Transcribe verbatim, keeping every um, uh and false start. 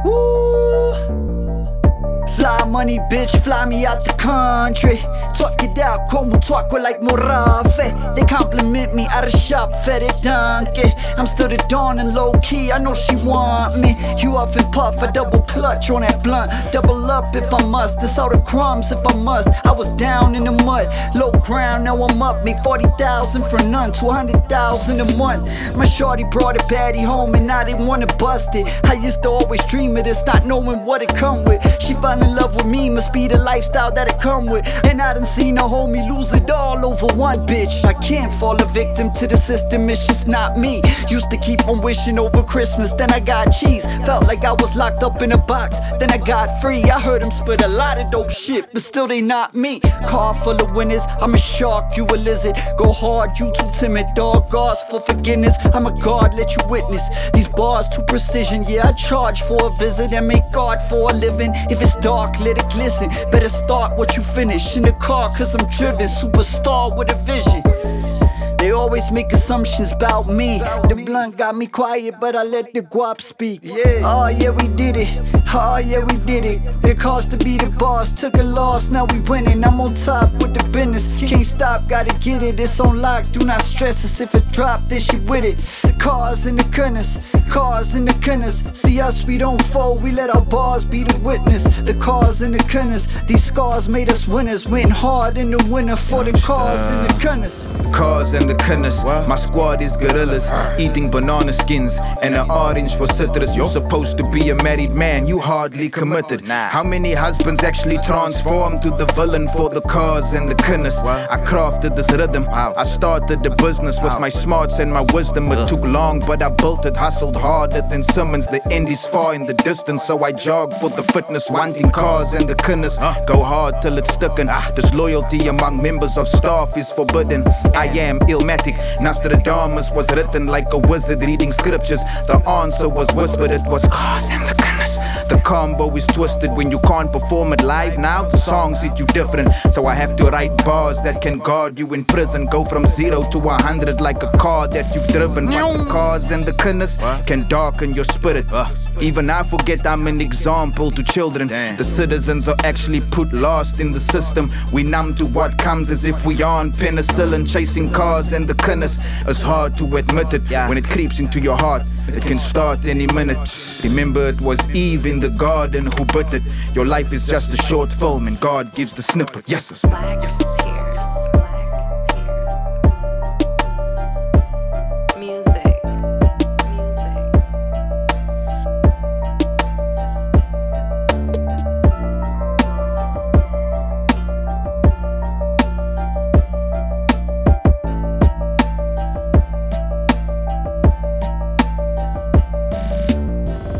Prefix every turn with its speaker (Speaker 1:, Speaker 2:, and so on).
Speaker 1: Ooh. Fly money, bitch, fly me out the country. Talk it out, como talko like Morafe. They compliment me out of shop, fed donkey. I'm still the dawn and low key, I know she want me. You off and puff, I double clutch on that blunt. Double up if I must, this all the crumbs if I must. I was down in the mud, low ground, now I'm up. Made forty thousand for none, two hundred thousand a month. My shorty brought a baddie home and I didn't wanna bust it. I used to always dream of this, not knowing what it come with. She fell in love with me, must be the lifestyle that it come with. And I done seen a homie lose it all over one bitch. I can't fall a victim to the system, it's just not me. Used to keep on wishing over Christmas, then I got cheese. Felt like I was locked up in a box, then I got free. I heard them spit a lot of dope shit, but still they not me. Car full of winners, I'm a shark, you a lizard. Go hard, you too timid, dog. Ask for forgiveness, I'm a god, let you witness. These bars too precision, yeah, I charge for a visit and make God for a living. If it's dark, let it glisten. Better start what you finish in the car, cause I'm driven. Superstar with a vision. They always make assumptions about me. The blunt got me quiet, but I let the guap speak. Yeah. Oh yeah, we did it. Oh yeah, we did it. It cost to be the boss, took a loss, now we winning. I'm on top with the business. Can't stop, gotta get it. It's on lock, do not stress us. If it drop, then she with it. Cars in the corners, cars in the corners. See us, we don't fold, we let our bars be the witness. The cars in the corners, these scars made us winners. Went hard in the winter for the cars in the corners.
Speaker 2: Cars and the corners, my squad is gorillas, eating banana skins and an orange for citrus. You're supposed to be a married man, you hardly committed. How many husbands actually transformed to the villain for the cars and the corners? I crafted this rhythm, I started the business with my smarts and my wisdom. It took long, but I built it, hustled harder than Simmons. The end is far in the distance, so I jog for the fitness, wanting cars and the corners. Go hard till it's sticking. Disloyalty among members of staff is forbidden. I am illmatic. Nostradamus was written like a wizard reading scriptures. The answer was whispered, it was cars and the corners. The combo is twisted when you can't perform it live. Now the songs hit you different, so I have to write bars that can guard you in prison. Go from zero to a hundred like a car that you've driven. But the cars and the corners can darken your spirit. Even I forget I'm an example to children. The citizens are actually put last in the system. We numb to what comes as if we aren't penicillin. Chasing cars and the corners, it's hard to admit it. When it creeps into your heart, it can start any minute. Remember, it was Eve in the garden who bit it. Your life is just a short film and God gives the snippet. Yes,
Speaker 3: Swag is here.